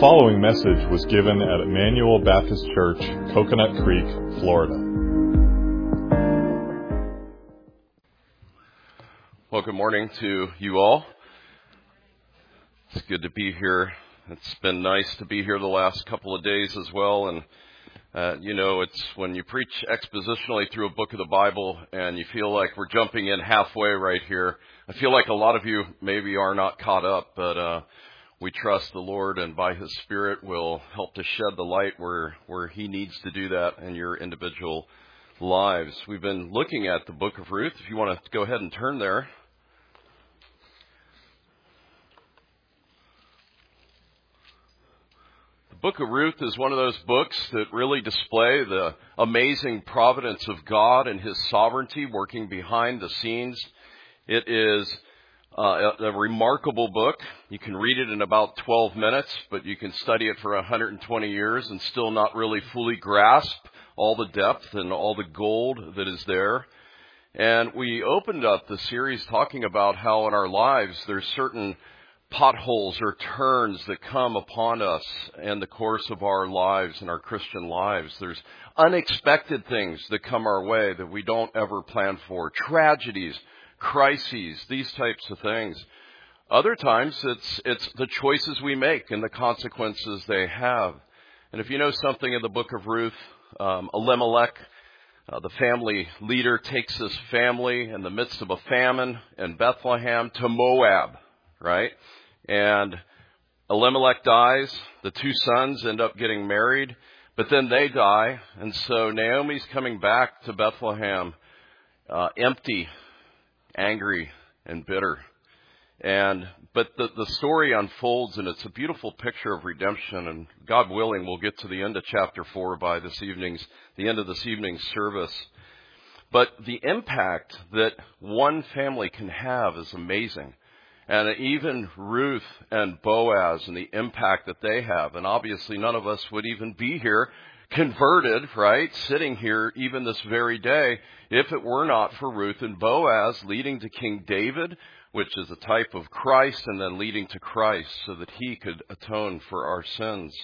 following message was given at Emmanuel Baptist Church, Coconut Creek, Florida. Well, good morning to you all. It's good to be here. It's been nice to be here the last couple of days as well. And, it's when you preach expositionally through a book of the Bible and you feel like we're jumping in halfway right here. I feel like a lot of you maybe are not caught up, but we trust the Lord, and by His Spirit will help to shed the light where He needs to do that in your individual lives. We've been looking at the book of Ruth. If you want to go ahead and turn there. The book of Ruth is one of those books that really display the amazing providence of God and His sovereignty working behind the scenes. It is a remarkable book. You can read it in about 12 minutes, but you can study it for 120 years and still not really fully grasp all the depth and all the gold that is there. And we opened up the series talking about how in our lives there's certain potholes or turns that come upon us in the course of our lives and our Christian lives. There's unexpected things that come our way that we don't ever plan for. Tragedies, crises, these types of things. Other times it's the choices we make and the consequences they have. And if you know something in the book of Ruth, Elimelech, the family leader, takes his family in the midst of a famine in Bethlehem to Moab, right? And Elimelech dies. The two sons end up getting married, but then they die. And so Naomi's coming back to Bethlehem empty, angry, and bitter. But the story unfolds, and it's a beautiful picture of redemption. And God willing, we'll get to the end of chapter 4 by the end of this evening's service. But the impact that one family can have is amazing. And even Ruth and Boaz and the impact that they have. And obviously none of us would even be here converted, right, sitting here even this very day, if it were not for Ruth and Boaz leading to King David, which is a type of Christ, and then leading to Christ so that He could atone for our sins.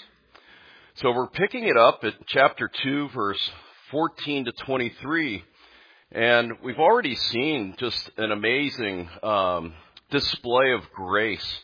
So we're picking it up at chapter 2, verse 14 to 23. And we've already seen just an amazing display of grace.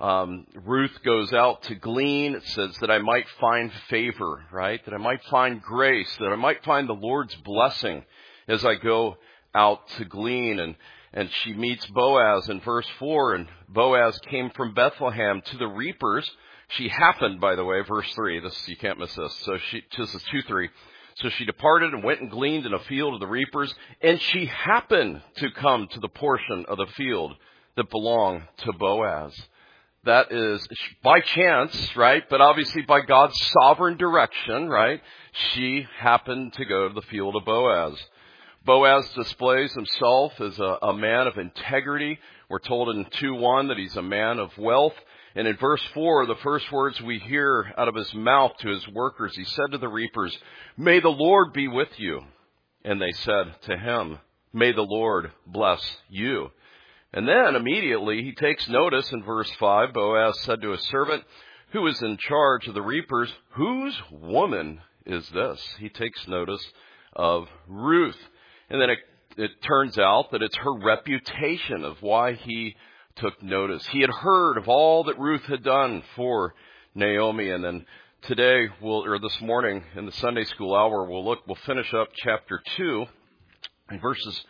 Ruth goes out to glean. It says that I might find favor, right? That I might find grace, that I might find the Lord's blessing as I go out to glean. And she meets Boaz in verse 4, and Boaz came from Bethlehem to the reapers. She happened, by the way, verse 3. You can't miss this. So this is 2-3. So she departed and went and gleaned in a field of the reapers, and she happened to come to the portion of the field that belonged to Boaz. That is by chance, right? But obviously by God's sovereign direction, right? She happened to go to the field of Boaz. Boaz displays himself as a man of integrity. We're told in 2:1 that he's a man of wealth. And in verse 4, the first words we hear out of his mouth to his workers, he said to the reapers, "May the Lord be with you." And they said to him, "May the Lord bless you." And then immediately he takes notice in verse 5. Boaz said to his servant who was in charge of the reapers, "Whose woman is this?" He takes notice of Ruth. And then it turns out that it's her reputation of why he took notice. He had heard of all that Ruth had done for Naomi. And then today, this morning in the Sunday school hour, we'll finish up chapter 2 in verses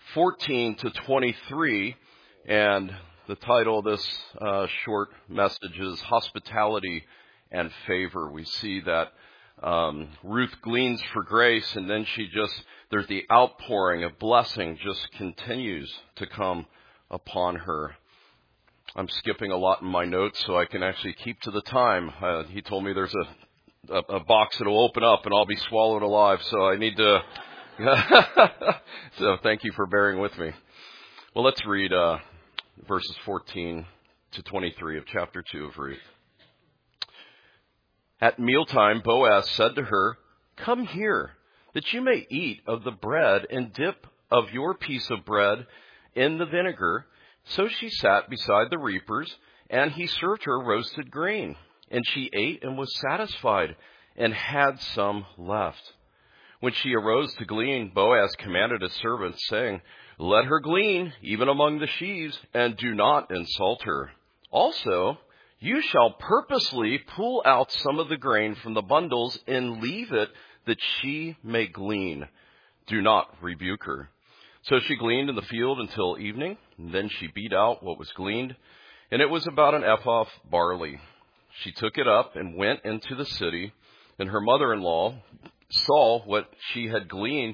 14 to 23. And the title of this short message is Hospitality and Favor. We see that Ruth gleans for grace, and then there's the outpouring of blessing just continues to come upon her. I'm skipping a lot in my notes so I can actually keep to the time. He told me there's a box that will open up and I'll be swallowed alive, so I need to... So thank you for bearing with me. Well, let's read verses 14 to 23 of chapter 2 of Ruth. At mealtime, Boaz said to her, "Come here, that you may eat of the bread and dip of your piece of bread in the vinegar." So she sat beside the reapers, and he served her roasted grain. And she ate and was satisfied, and had some left. When she arose to glean, Boaz commanded his servants, saying, "Let her glean, even among the sheaves, and do not insult her. Also, you shall purposely pull out some of the grain from the bundles and leave it, that she may glean. Do not rebuke her." So she gleaned in the field until evening, and then she beat out what was gleaned, and it was about an ephah of barley. She took it up and went into the city, and her mother-in-law saw what she had gleaned,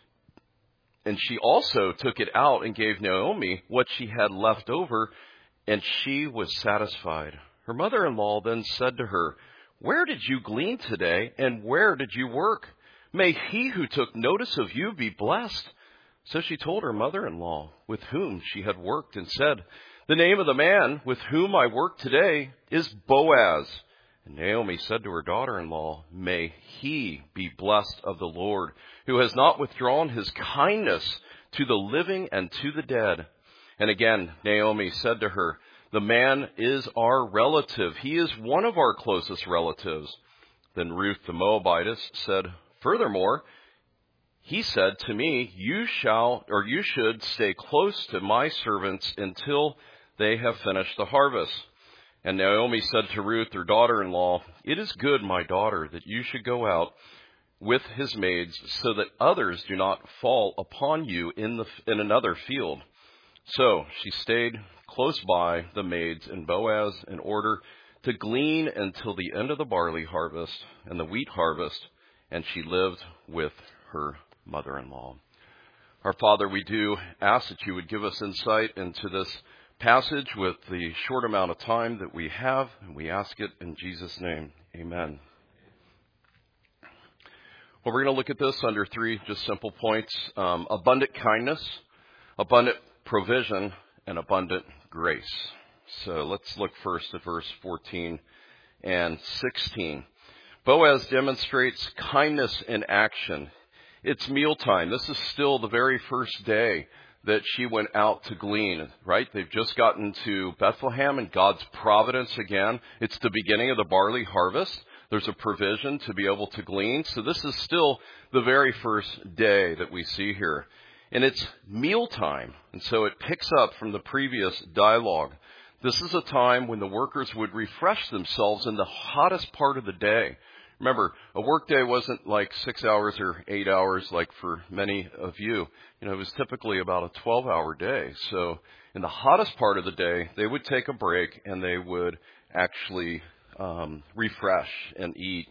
and she also took it out and gave Naomi what she had left over, and she was satisfied. Her mother-in-law then said to her, "Where did you glean today, and where did you work? May he who took notice of you be blessed." So she told her mother-in-law with whom she had worked, and said, "The name of the man with whom I work today is Boaz." And Naomi said to her daughter-in-law, "May he be blessed of the Lord, who has not withdrawn his kindness to the living and to the dead." And again Naomi said to her, "The man is our relative. He is one of our closest relatives." Then Ruth the Moabitess said, "Furthermore, he said to me, you should stay close to my servants until they have finished the harvest." And Naomi said to Ruth, her daughter-in-law, "It is good, my daughter, that you should go out with his maids, so that others do not fall upon you in another field." So she stayed close by the maids and Boaz in order to glean until the end of the barley harvest and the wheat harvest, and she lived with her mother-in-law. Our Father, we do ask that you would give us insight into this passage with the short amount of time that we have, and we ask it in Jesus' name. Amen. Well, we're going to look at this under three just simple points: abundant kindness, abundant provision, and abundant grace. So let's look first at verse 14 and 16. Boaz demonstrates kindness in action. It's mealtime. This is still the very first day that she went out to glean, right? They've just gotten to Bethlehem and God's providence again. It's the beginning of the barley harvest. There's a provision to be able to glean. So this is still the very first day that we see here. And it's mealtime. And so it picks up from the previous dialogue. This is a time when the workers would refresh themselves in the hottest part of the day. Remember, a workday wasn't like 6 hours or 8 hours like for many of you. It was typically about a 12-hour day. So in the hottest part of the day, they would take a break and they would actually refresh and eat.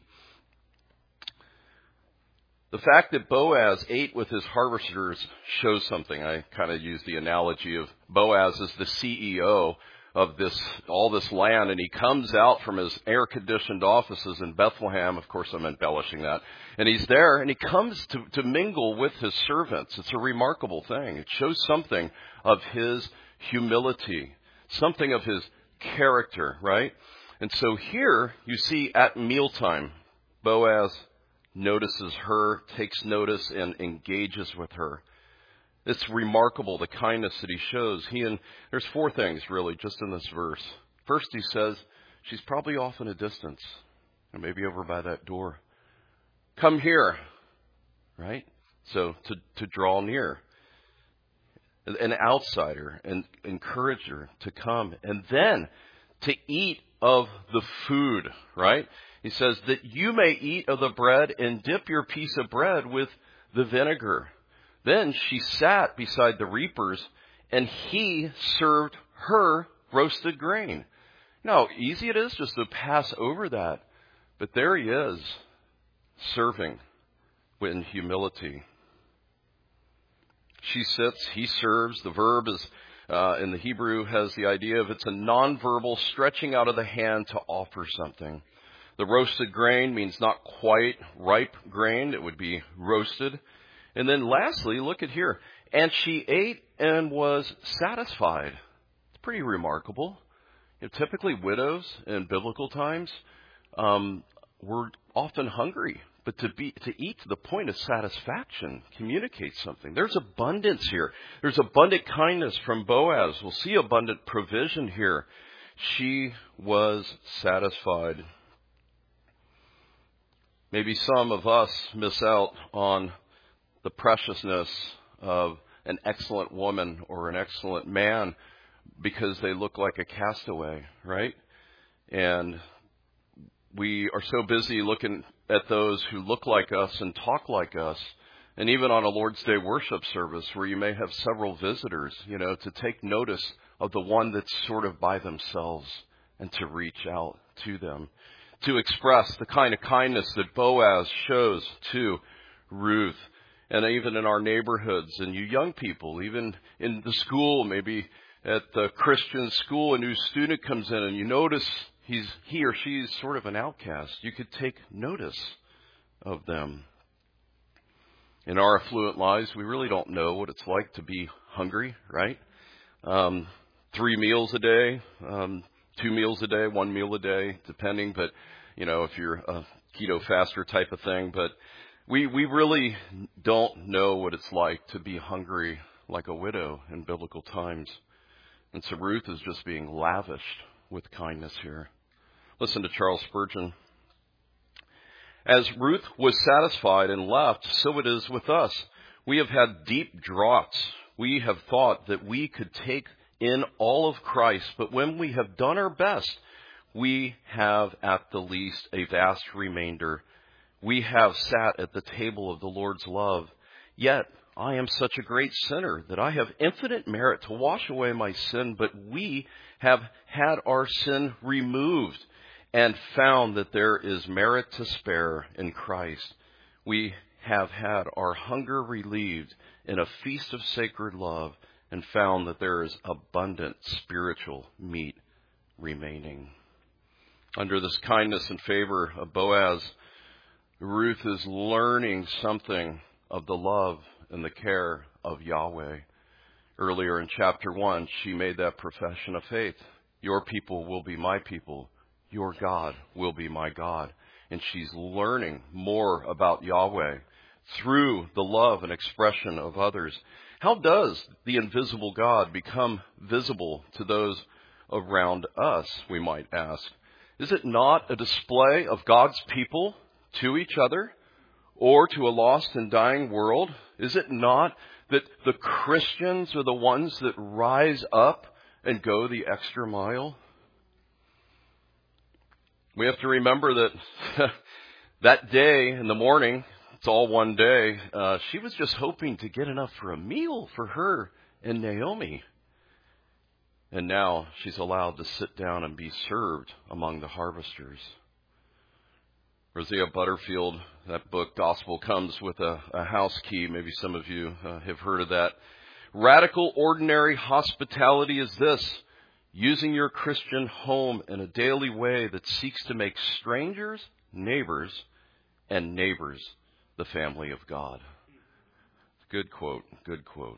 The fact that Boaz ate with his harvesters shows something. I kind of use the analogy of Boaz as the CEO of all this land, and he comes out from his air-conditioned offices in Bethlehem. Of course, I'm embellishing that. And he's there, and he comes to mingle with his servants. It's a remarkable thing. It shows something of his humility, something of his character, right? And so here you see at mealtime, Boaz notices her, takes notice, and engages with her. It's remarkable, the kindness that he shows. There's four things, really, just in this verse. First, he says, she's probably off in a distance, or maybe over by that door. Come here, right? So to draw near. An outsider, and encourage her to come. And then to eat of the food, right? He says that you may eat of the bread and dip your piece of bread with the vinegar. Then she sat beside the reapers, and he served her roasted grain. Now, easy it is just to pass over that. But there he is, serving in humility. She sits, he serves. The verb is, in the Hebrew, has the idea of it's a nonverbal stretching out of the hand to offer something. The roasted grain means not quite ripe grain. It would be roasted. And then lastly, look at here. And she ate and was satisfied. It's pretty remarkable. Typically widows in biblical times were often hungry. But to eat to the point of satisfaction communicates something. There's abundance here. There's abundant kindness from Boaz. We'll see abundant provision here. She was satisfied. Maybe some of us miss out on the preciousness of an excellent woman or an excellent man because they look like a castaway, right? And we are so busy looking at those who look like us and talk like us. And even on a Lord's Day worship service where you may have several visitors, to take notice of the one that's sort of by themselves and to reach out to them, to express the kind of kindness that Boaz shows to Ruth. And even in our neighborhoods, and you young people, even in the school, maybe at the Christian school, a new student comes in and you notice he or she is sort of an outcast. You could take notice of them. In our affluent lives, we really don't know what it's like to be hungry, right? 3 meals a day, 2 meals a day, 1 meal a day, depending. But, if you're a keto faster type of thing. But we really don't know what it's like to be hungry like a widow in biblical times. And so Ruth is just being lavished with kindness here. Listen to Charles Spurgeon. As Ruth was satisfied and left, so it is with us. We have had deep draughts. We have thought that we could take in all of Christ, but when we have done our best, we have at the least a vast remainder. We have sat at the table of the Lord's love. Yet I am such a great sinner that I have infinite merit to wash away my sin, but we have had our sin removed and found that there is merit to spare in Christ. We have had our hunger relieved in a feast of sacred love and found that there is abundant spiritual meat remaining. Under this kindness and favor of Boaz, Ruth is learning something of the love and the care of Yahweh. Earlier in chapter 1, she made that profession of faith. Your people will be my people. Your God will be my God. And she's learning more about Yahweh through the love and expression of others. How does the invisible God become visible to those around us, we might ask? Is it not a display of God's people to each other or to a lost and dying world? Is it not that the Christians are the ones that rise up and go the extra mile? We have to remember that that day in the morning, it's all one day, she was just hoping to get enough for a meal for her and Naomi. And now she's allowed to sit down and be served among the harvesters. Rosia Butterfield, that book, Gospel Comes with a House Key. Maybe some of you have heard of that. Radical ordinary hospitality is this: using your Christian home in a daily way that seeks to make strangers neighbors and neighbors the family of God. Good quote, good quote.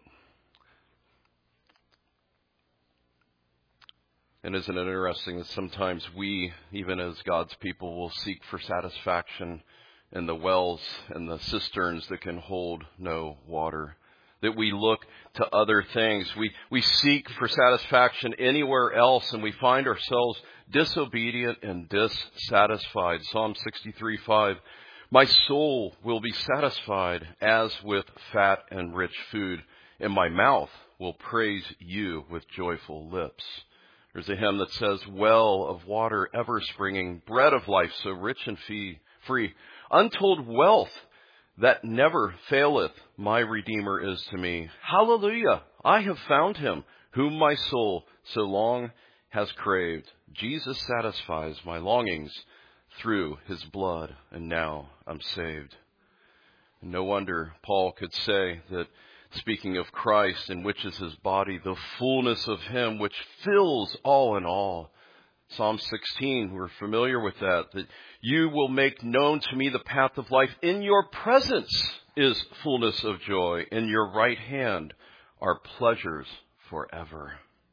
And isn't it interesting that sometimes we, even as God's people, will seek for satisfaction in the wells and the cisterns that can hold no water? That we look to other things. We seek for satisfaction anywhere else, and we find ourselves disobedient and dissatisfied. Psalm 63:5. My soul will be satisfied as with fat and rich food, and my mouth will praise you with joyful lips. There's a hymn that says, well of water ever springing, bread of life so rich and free, untold wealth that never faileth, my Redeemer is to me. Hallelujah, I have found him, whom my soul so long has craved. Jesus satisfies my longings through his blood, and now I'm saved. No wonder Paul could say that, speaking of Christ, in which is his body, the fullness of him which fills all in all. Psalm 16, we're familiar with that you will make known to me the path of life. In your presence is fullness of joy. In your right hand are pleasures forever.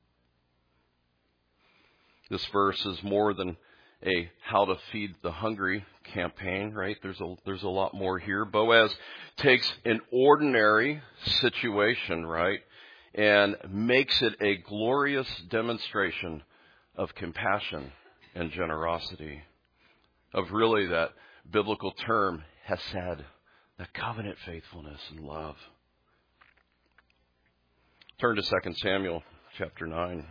This verse is more than a how to feed the hungry campaign, right? There's a lot more here. Boaz takes an ordinary situation, right, and makes it a glorious demonstration of compassion and generosity, of really that biblical term, hesed, that covenant faithfulness and love. Turn to 2 Samuel chapter 9.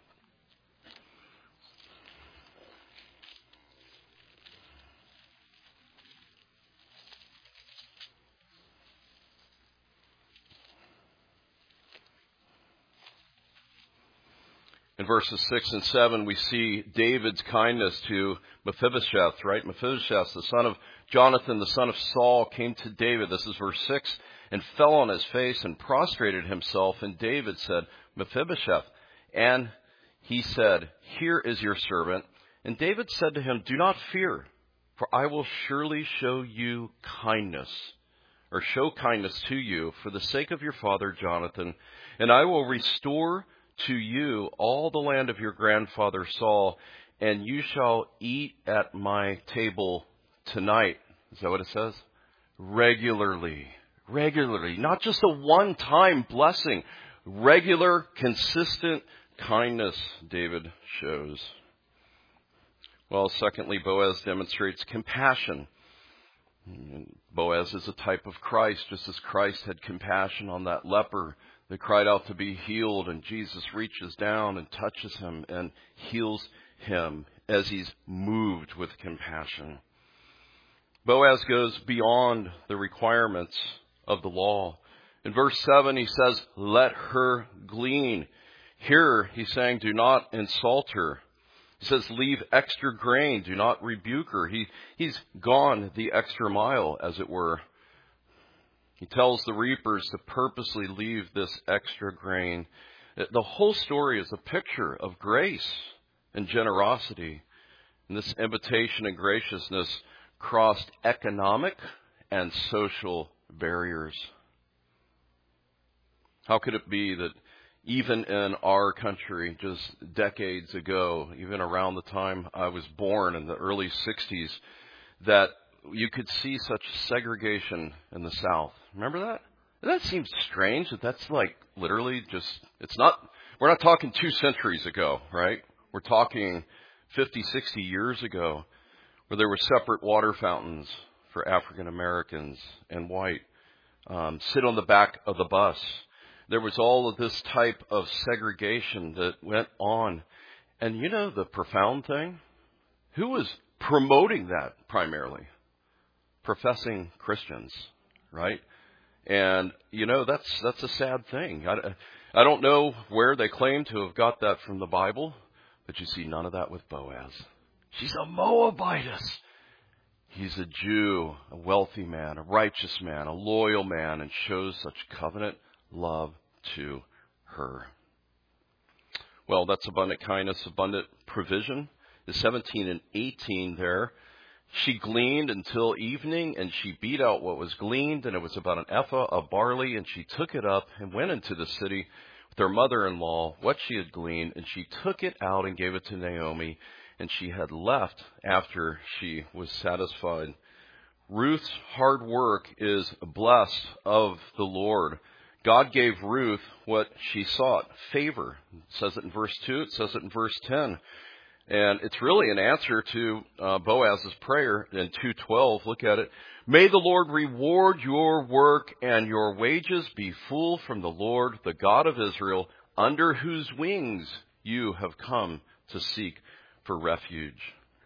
In verses 6 and 7, we see David's kindness to Mephibosheth, right? Mephibosheth, the son of Jonathan, the son of Saul, came to David. This is verse 6, and fell on his face and prostrated himself. And David said, Mephibosheth. And he said, here is your servant. And David said to him, do not fear, for I will surely show you kindness, or show kindness to you for the sake of your father Jonathan. And I will restore to you all the land of your grandfather Saul, and you shall eat at my table tonight. Is that what it says? Regularly. Regularly. Not just a one-time blessing. Regular, consistent kindness David shows. Well, secondly, Boaz demonstrates compassion. Boaz is a type of Christ, just as Christ had compassion on that leper that cried out to be healed, and Jesus reaches down and touches him and heals him as he's moved with compassion. Boaz goes beyond the requirements of the law. In verse 7, he says, let her glean. Here, he's saying, do not insult her. He says, leave extra grain. Do not rebuke her. He's gone the extra mile, as it were. He tells the reapers to purposely leave this extra grain. The whole story is a picture of grace and generosity. And this invitation and graciousness crossed economic and social barriers. How could it be that even in our country, just decades ago, even around the time I was born in the early 60s, that you could see such segregation in the South? Remember that? That seems strange that that's like literally just, we're not talking 2 centuries ago, right? We're talking 50, 60 years ago, where there were separate water fountains for African Americans and white, sit on the back of the bus. There was all of this type of segregation that went on. And you know the profound thing? Who was promoting that primarily? Professing Christians, right? And, you know, that's a sad thing. I don't know where they claim to have got that from the Bible, but you see none of that with Boaz. She's a Moabitess. He's a Jew, a wealthy man, a righteous man, a loyal man, and shows such covenant love to her. Well, that's abundant kindness, abundant provision. The 17 and 18 there. She gleaned until evening, and she beat out what was gleaned, and it was about an ephah of barley, and she took it up and went into the city with her mother-in-law, what she had gleaned, and she took it out and gave it to Naomi, and she had left after she was satisfied. Ruth's hard work is blessed of the Lord. God gave Ruth what she sought, favor. It says it in verse 2, it says it in verse 10. And it's really an answer to Boaz's prayer in 2:12. Look at it. May the Lord reward your work and your wages be full from the Lord, the God of Israel, under whose wings you have come to seek for refuge.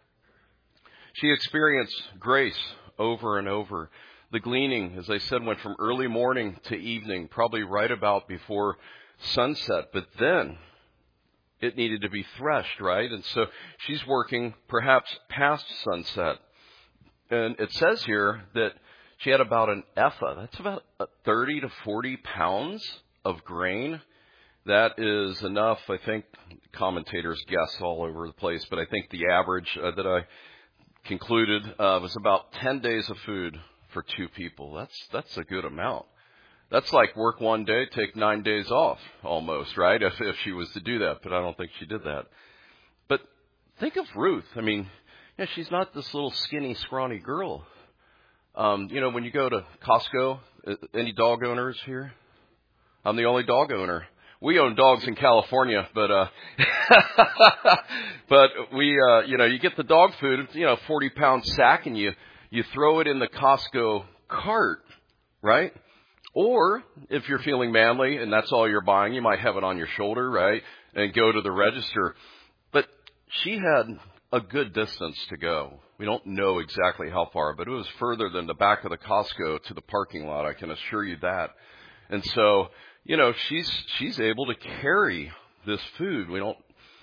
She experienced grace over and over. The gleaning, as I said, went from early morning to evening, probably right about before sunset. But then it needed to be threshed, right? And so she's working perhaps past sunset. And it says here that she had about an ephah. That's about 30 to 40 pounds of grain. That is enough, I think, commentators guess all over the place, but I think the average that I concluded was about 10 days of food for 2 people. That's a good amount. That's like work one day, take 9 days off almost, right? If she was to do that, but I don't think she did that. But think of Ruth. I mean, yeah, she's not this little skinny, scrawny girl. When you go to Costco, any dog owners here? I'm the only dog owner. we own dogs in California, but but we, you get the dog food, 40-pound sack, and you throw it in the Costco cart, right? Or if you're feeling manly and that's all you're buying, you might have it on your shoulder, right? And go to the register. But she had a good distance to go. We don't know exactly how far, but it was further than the back of the Costco to the parking lot. I can assure you that. And so, she's able to carry this food. We don't,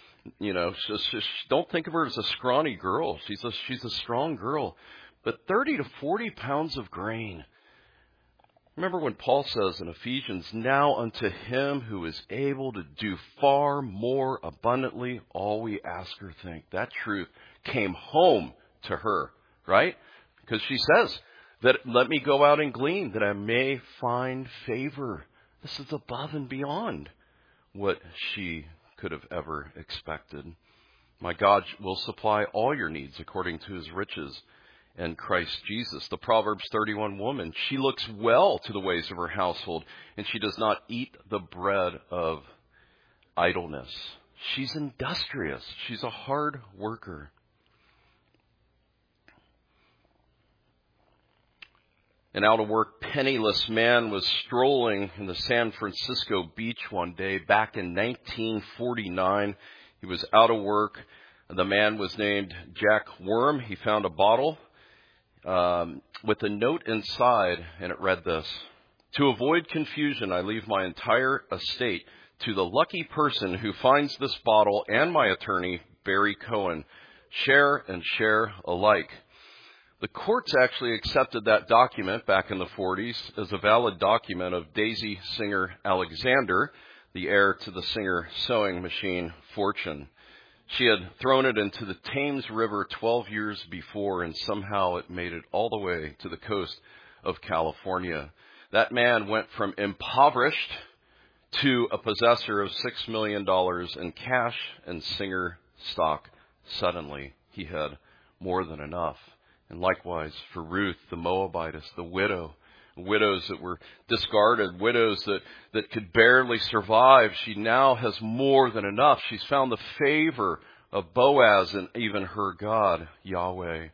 don't think of her as a scrawny girl. She's a strong girl. But 30 to 40 pounds of grain. Remember when Paul says in Ephesians, now unto him who is able to do far more abundantly all we ask or think. That truth came home to her, right? Because she says that let me go out and glean that I may find favor. This is above and beyond what she could have ever expected. My God will supply all your needs according to his riches and Christ Jesus. The Proverbs 31 woman, she looks well to the ways of her household, and she does not eat the bread of idleness. She's industrious. She's a hard worker. An out-of-work, penniless man was strolling in the San Francisco beach one day back in 1949. He was out of work. The man was named Jack Worm. He found a bottle with a note inside, and it read this: to avoid confusion, I leave my entire estate to the lucky person who finds this bottle and my attorney, Barry Cohen. Share and share alike. The courts actually accepted that document back in the 40s as a valid document of Daisy Singer Alexander, the heir to the Singer sewing machine fortune. She had thrown it into the Thames River 12 years before, and somehow it made it all the way to the coast of California. That man went from impoverished to a possessor of $6 million in cash and Singer stock. Suddenly, he had more than enough. And likewise for Ruth, the Moabitess, the widows that were discarded, widows that could barely survive. She now has more than enough. She's found the favor of Boaz and even her God, Yahweh.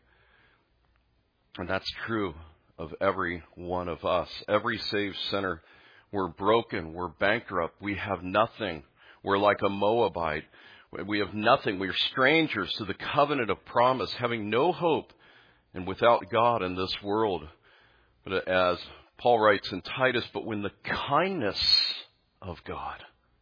And that's true of every one of us. Every saved sinner. We're broken. We're bankrupt. We have nothing. We're like a Moabite. We have nothing. We are strangers to the covenant of promise, having no hope and without God in this world. But as Paul writes in Titus, but when the kindness of God,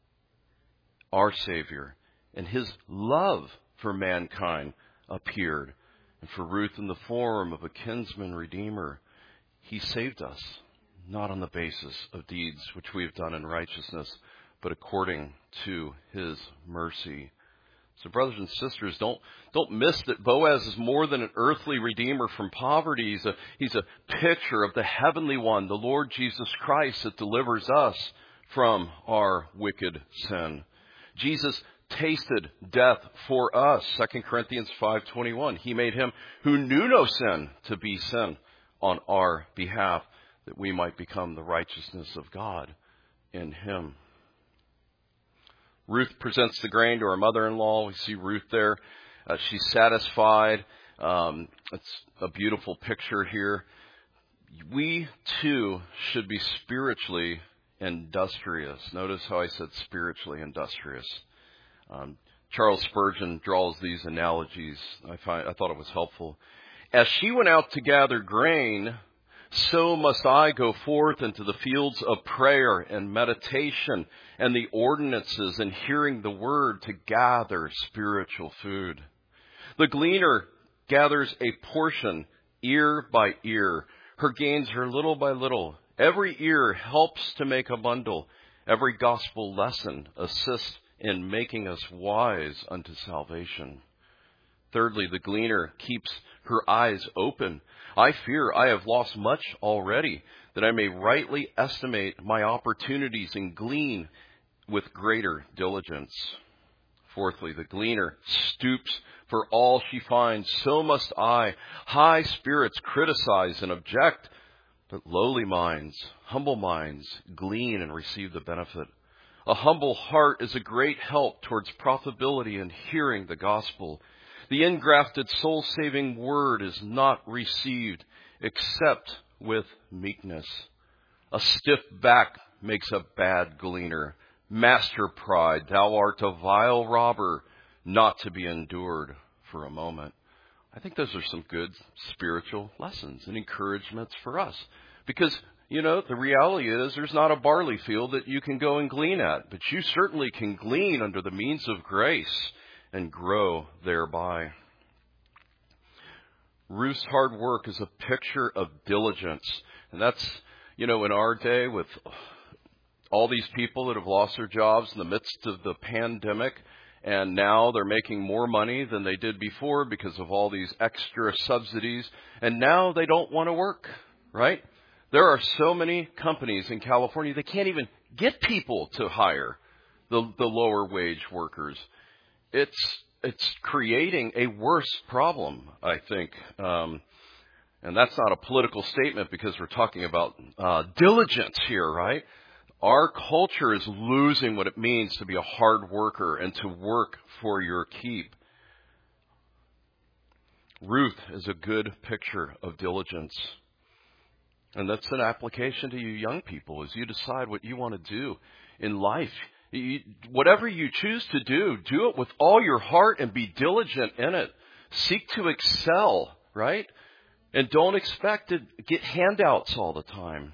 our Savior, and his love for mankind appeared, and for Ruth in the form of a kinsman redeemer, he saved us, not on the basis of deeds which we have done in righteousness, but according to his mercy. So brothers and sisters, don't miss that Boaz is more than an earthly redeemer from poverty. He's a picture of the heavenly one, the Lord Jesus Christ, that delivers us from our wicked sin. Jesus tasted death for us. 2 Corinthians 5:21. He made him who knew no sin to be sin on our behalf, that we might become the righteousness of God in him. Ruth presents the grain to her mother-in-law. We see Ruth there. She's satisfied. It's a beautiful picture here. We, too, should be spiritually industrious. Notice how I said spiritually industrious. Charles Spurgeon draws these analogies. I thought it was helpful. As she went out to gather grain, so must I go forth into the fields of prayer and meditation and the ordinances and hearing the word to gather spiritual food. The gleaner gathers a portion ear by ear. Her gains are little by little. Every ear helps to make a bundle. Every gospel lesson assists in making us wise unto salvation. Thirdly, the gleaner keeps her eyes open. I fear I have lost much already, that I may rightly estimate my opportunities and glean with greater diligence. Fourthly, the gleaner stoops for all she finds. So must I. High spirits criticize and object, but lowly minds, humble minds, glean and receive the benefit A humble heart is a great help towards profitability in hearing the gospel. The engrafted soul-saving word is not received except with meekness. A stiff back makes a bad gleaner. Master pride, thou art a vile robber, not to be endured for a moment. I think those are some good spiritual lessons and encouragements for us. Because, the reality is there's not a barley field that you can go and glean at. But you certainly can glean under the means of grace and grow thereby. Ruth's hard work is a picture of diligence. And that's, in our day with all these people that have lost their jobs in the midst of the pandemic, and now they're making more money than they did before because of all these extra subsidies. And now they don't want to work, right? There are so many companies in California, they can't even get people to hire the lower wage workers. It's creating a worse problem, I think. And that's not a political statement because we're talking about diligence here, right? Our culture is losing what it means to be a hard worker and to work for your keep. Ruth is a good picture of diligence. And that's an application to you young people as you decide what you want to do in life. Whatever you choose to do it with all your heart and be diligent in it. Seek to excel, right? And don't expect to get handouts all the time.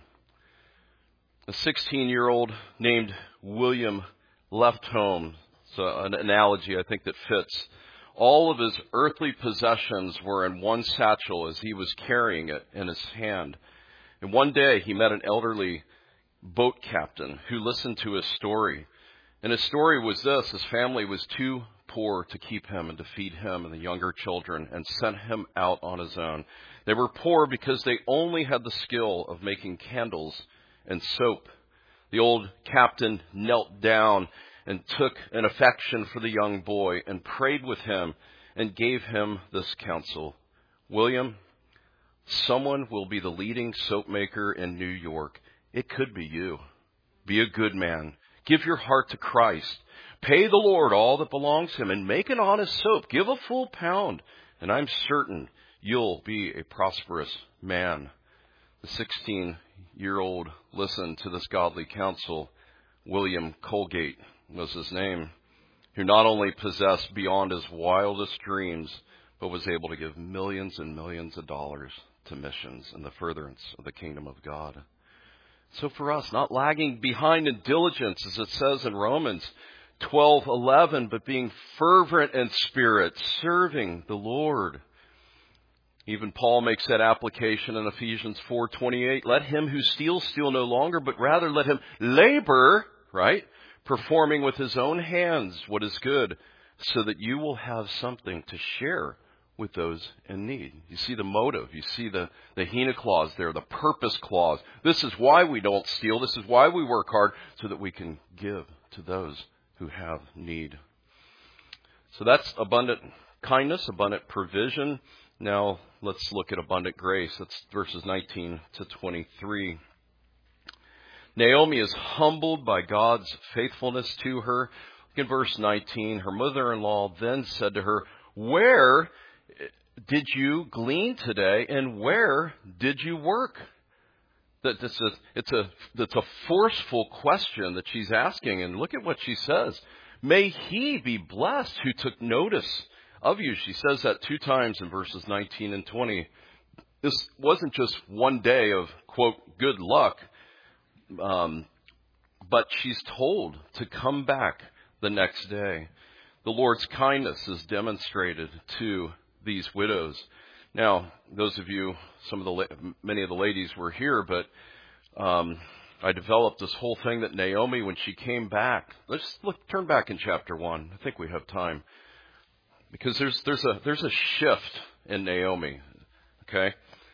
A 16-year-old named William left home. So an analogy I think that fits. All of his earthly possessions were in one satchel as he was carrying it in his hand. And one day he met an elderly boat captain who listened to his story. And his story was this: his family was too poor to keep him and to feed him and the younger children and sent him out on his own. They were poor because they only had the skill of making candles and soap. The old captain knelt down and took an affection for the young boy and prayed with him and gave him this counsel. William, someone will be the leading soap maker in New York. It could be you. Be a good man. Give your heart to Christ. Pay the Lord all that belongs to him and make an honest soap. Give a full pound, and I'm certain you'll be a prosperous man. The 16-year-old listened to this godly counsel. William Colgate was his name, who not only possessed beyond his wildest dreams, but was able to give millions and millions of dollars to missions and the furtherance of the kingdom of God. So for us, not lagging behind in diligence, as it says in Romans 12:11, but being fervent in spirit, serving the Lord. Even Paul makes that application in Ephesians 4:28. Let him who steals steal no longer, but rather let him labor, right? Performing with his own hands what is good, so that you will have something to share with those in need. You see the motive. You see the hina clause there, the purpose clause. This is why we don't steal. This is why we work hard, so that we can give to those who have need. So that's abundant kindness, abundant provision. Now let's look at abundant grace. That's verses 19 to 23. Naomi is humbled by God's faithfulness to her. Look in verse 19. Her mother-in-law then said to her, "Where did you glean today, and where did you work?" It's a forceful question that she's asking, and look at what she says. May he be blessed who took notice of you. She says that 2 times in verses 19 and 20. This wasn't just one day of, quote, good luck, but she's told to come back the next day. The Lord's kindness is demonstrated to these widows. Now, those of you, many of the ladies were here, but I developed this whole thing that Naomi, when she came back, turn back in chapter 1. I think we have time, because there's a shift in Naomi. Okay,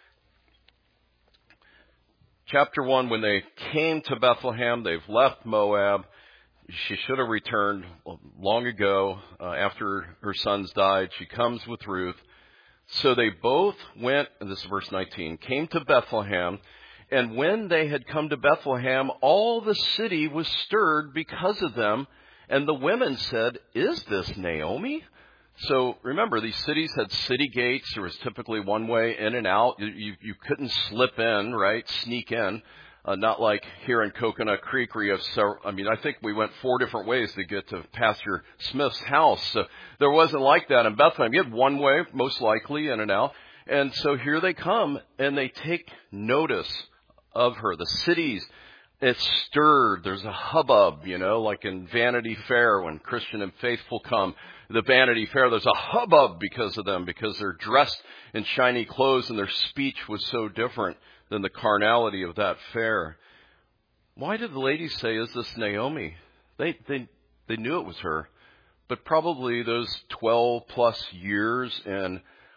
chapter 1, when they came to Bethlehem, they've left Moab. She should have returned long ago after her sons died. She comes with Ruth. So they both went, and this is verse 19, came to Bethlehem. And when they had come to Bethlehem, all the city was stirred because of them. And the women said, "Is this Naomi?" So remember, these cities had city gates. There was typically one way in and out. You couldn't slip in, right? Sneak in. Not like here in Coconut Creek where you have several, I think we went 4 different ways to get to Pastor Smith's house. So there wasn't like that in Bethlehem. You had one way, most likely, in and out. And so here they come and they take notice of her. The cities, it's stirred. There's a hubbub, like in Vanity Fair when Christian and Faithful come. The Vanity Fair, there's a hubbub because of them, because they're dressed in shiny clothes and their speech was so different than the carnality of that fair. Why did the ladies say, "Is this Naomi?" They knew it was her, but probably those 12 plus years in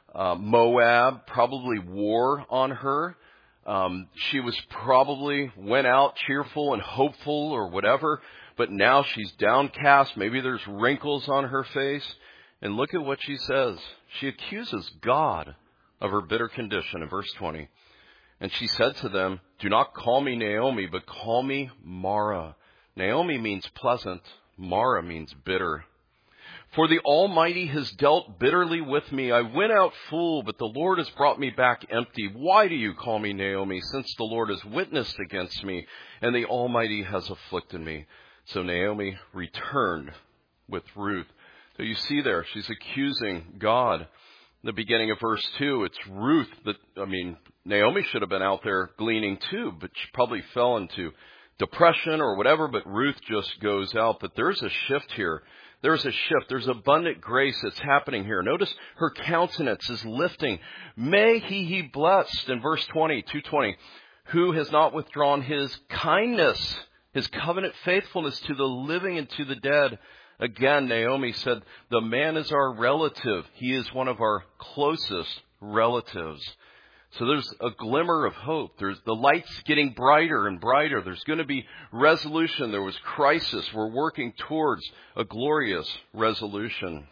Moab probably wore on her. She was probably went out cheerful and hopeful or whatever, but now she's downcast. Maybe there's wrinkles on her face. And look at what she says. She accuses God of her bitter condition in verse 20. And she said to them, "Do not call me Naomi, but call me Mara." Naomi means pleasant. Mara means bitter. "For the Almighty has dealt bitterly with me. I went out full, but the Lord has brought me back empty. Why do you call me Naomi, since the Lord has witnessed against me, and the Almighty has afflicted me?" So Naomi returned with Ruth. So you see there, she's accusing God. In the beginning of verse 2, it's Ruth that, Naomi should have been out there gleaning too, but she probably fell into depression or whatever, but Ruth just goes out. But there's a shift here. There's a shift. There's abundant grace that's happening here. Notice her countenance is lifting. May he blessed, in verse 20, 2:20, who has not withdrawn his kindness, his covenant faithfulness to the living and to the dead. Again, Naomi said, the man is our relative. He is one of our closest relatives. So there's a glimmer of hope. There's the light's getting brighter and brighter. There's going to be resolution. There was crisis. We're working towards a glorious resolution.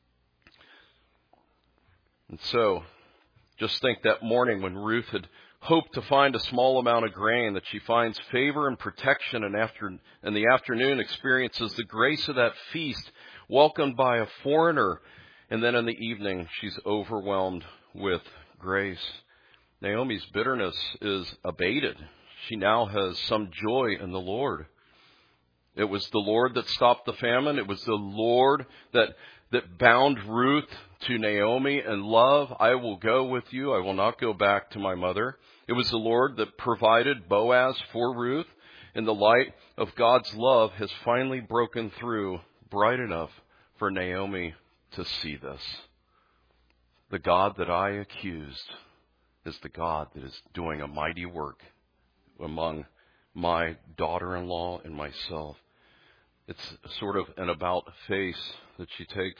And so just think that morning when Ruth had hoped to find a small amount of grain, that she finds favor and protection, and in the afternoon experiences the grace of that feast, welcomed by a foreigner. And then in the evening, she's overwhelmed with grace. Naomi's bitterness is abated. She now has some joy in the Lord. It was the Lord that stopped the famine. It was the Lord that bound Ruth to Naomi in love. I will go with you. I will not go back to my mother. It was the Lord that provided Boaz for Ruth. And the light of God's love has finally broken through, bright enough for Naomi to see this. The God that I accused is the God that is doing a mighty work among my daughter-in-law and myself. It's sort of an about face that she takes.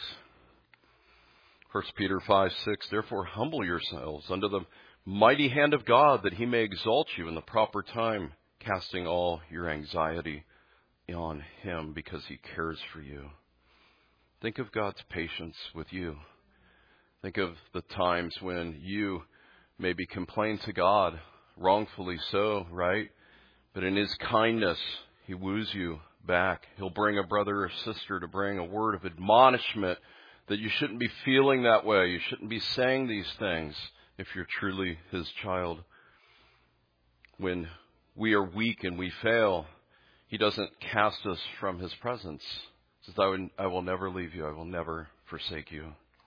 1 Peter 5:6, therefore humble yourselves under the mighty hand of God, that he may exalt you in the proper time, casting all your anxiety on him because he cares for you. Think of God's patience with you. Think of the times when you maybe complain to God, wrongfully so, right? But in his kindness, he woos you back. He'll bring a brother or sister to bring a word of admonishment that you shouldn't be feeling that way. You shouldn't be saying these things if you're truly his child. When we are weak and we fail, he doesn't cast us from his presence. He says, I will never leave you. I will never forsake you.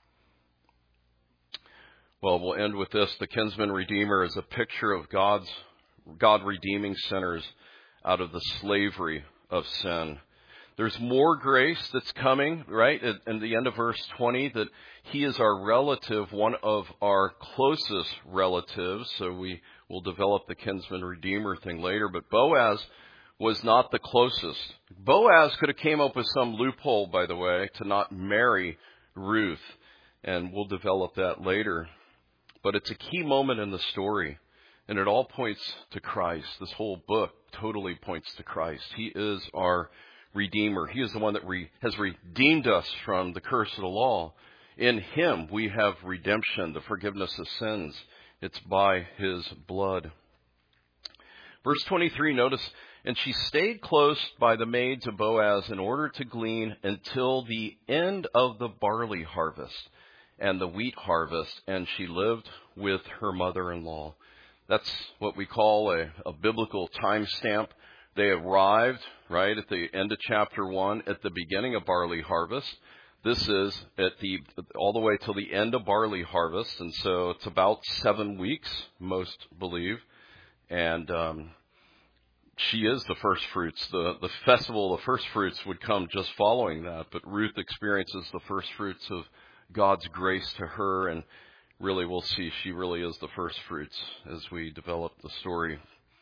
Well, we'll end with this. The kinsman redeemer is a picture of God redeeming sinners out of the slavery of sin. There's more grace that's coming, right? In the end of verse 20, that he is our relative, one of our closest relatives. So we will develop the kinsman redeemer thing later. But Boaz was not the closest. Boaz could have came up with some loophole, by the way, to not marry Ruth. And we'll develop that later. But it's a key moment in the story. And it all points to Christ. This whole book totally points to Christ. He is our Redeemer. He is the one that has redeemed us from the curse of the law. In him we have redemption, the forgiveness of sins. It's by his blood. Verse 23, notice, and she stayed close by the maids of Boaz in order to glean until the end of the barley harvest and the wheat harvest, and she lived with her mother-in-law. That's what we call a biblical time stamp. They arrived, right, at the end of chapter 1, at the beginning of barley harvest. This is all the way till the end of barley harvest, and so it's about 7 weeks, most believe. And she is the first fruits. The festival of the first fruits would come just following that, but Ruth experiences the first fruits of God's grace to her, and really we'll see she really is the first fruits as we develop the story.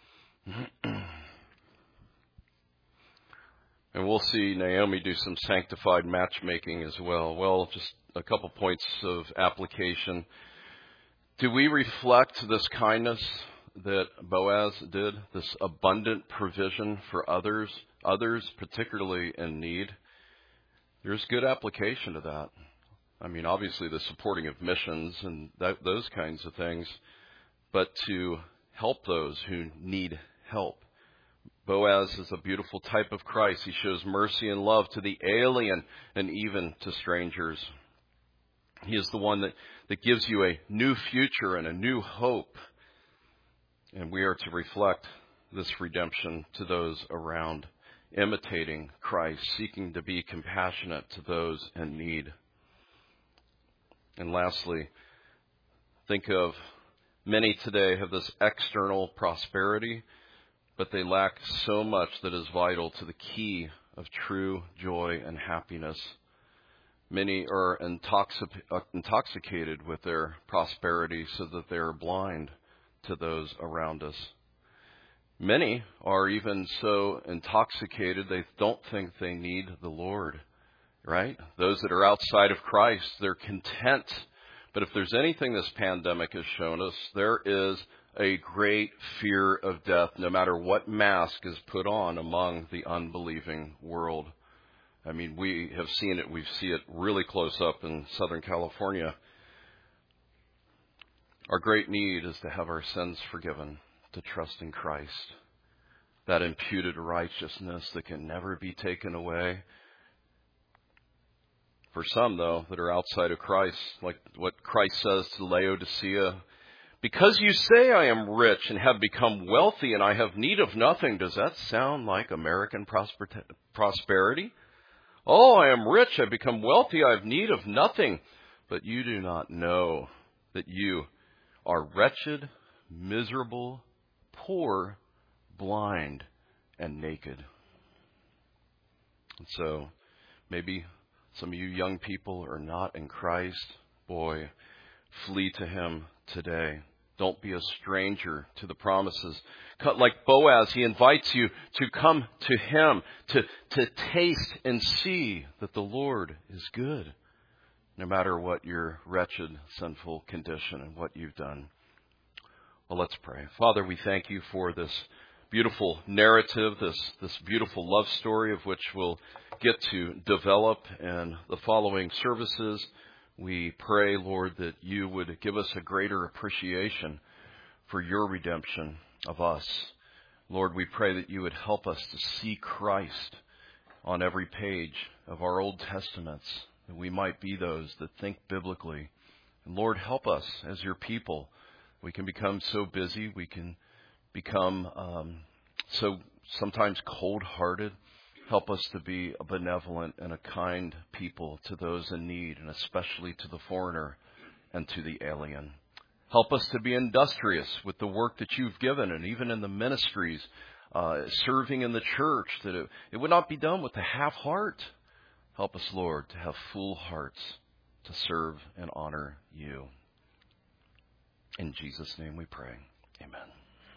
And we'll see Naomi do some sanctified matchmaking as well. Well, just a couple points of application. Do we reflect this kindness that Boaz did, this abundant provision for others particularly in need? There's good application to that. I mean, obviously the supporting of missions and those kinds of things, but to help those who need help. Boaz is a beautiful type of Christ. He shows mercy and love to the alien and even to strangers. He is the one that gives you a new future and a new hope. And we are to reflect this redemption to those around, imitating Christ, seeking to be compassionate to those in need. And lastly, think of many today have this external prosperity, but they lack so much that is vital to the key of true joy and happiness. Many are intoxicated with their prosperity so that they are blind to those around us. Many are even so intoxicated they don't think they need the Lord, right? Those that are outside of Christ, they're content. But if there's anything this pandemic has shown us, there is a great fear of death, no matter what mask is put on among the unbelieving world. I mean, we have seen it. We see it really close up in Southern California. Our great need is to have our sins forgiven, to trust in Christ, that imputed righteousness that can never be taken away. For some, though, that are outside of Christ, like what Christ says to Laodicea, because you say I am rich and have become wealthy and I have need of nothing, does that sound like American prosperity? Oh, I am rich, I become wealthy, I have need of nothing. But you do not know that you are wretched, miserable, poor, blind, and naked. And so maybe some of you young people are not in Christ. Boy, flee to Him today. Don't be a stranger to the promises. Like Boaz, he invites you to come to Him, to taste and see that the Lord is good, no matter what your wretched, sinful condition and what you've done. Well, let's pray. Father, we thank you for this beautiful narrative, this beautiful love story of which we'll get to develop in the following services. We pray, Lord, that you would give us a greater appreciation for your redemption of us. Lord, we pray that you would help us to see Christ on every page of our Old Testaments, that we might be those that think biblically. And Lord, help us as your people. We can become so busy. We can become so sometimes cold-hearted. Help us to be a benevolent and a kind people to those in need, and especially to the foreigner and to the alien. Help us to be industrious with the work that you've given, and even in the ministries, serving in the church, that it would not be done with a half heart. Help us, Lord, to have full hearts to serve and honor you. In Jesus' name we pray. Amen.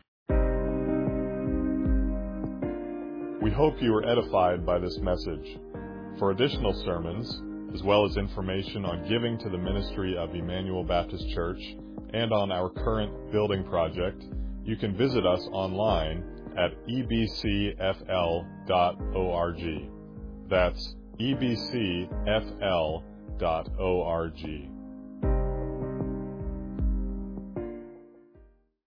We hope you were edified by this message. For additional sermons, as well as information on giving to the ministry of Emmanuel Baptist Church and on our current building project, you can visit us online at ebcfl.org. That's ebcfl.org.